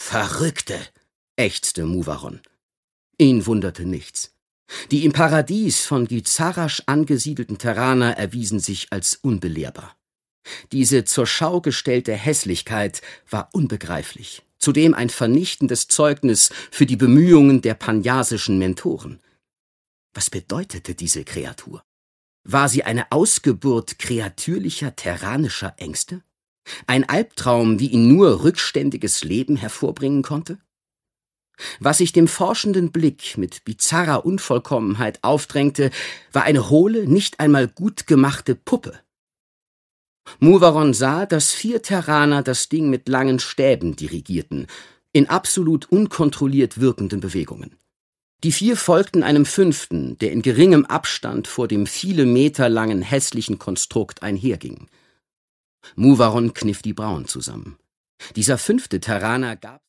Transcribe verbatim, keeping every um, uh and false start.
Verrückte, ächzte Muvaron. Ihn wunderte nichts. Die im Paradies von Gizarash angesiedelten Terraner erwiesen sich als unbelehrbar. Diese zur Schau gestellte Hässlichkeit war unbegreiflich, zudem ein vernichtendes Zeugnis für die Bemühungen der panyasischen Mentoren. Was bedeutete diese Kreatur? War sie eine Ausgeburt kreatürlicher terranischer Ängste? Ein Albtraum, wie ihn nur rückständiges Leben hervorbringen konnte? Was sich dem forschenden Blick mit bizarrer Unvollkommenheit aufdrängte, war eine hohle, nicht einmal gut gemachte Puppe. Muvaron sah, dass vier Terraner das Ding mit langen Stäben dirigierten, in absolut unkontrolliert wirkenden Bewegungen. Die vier folgten einem fünften, der in geringem Abstand vor dem viele Meter langen hässlichen Konstrukt einherging. Muvaron kniff die Brauen zusammen. Dieser fünfte Terraner gab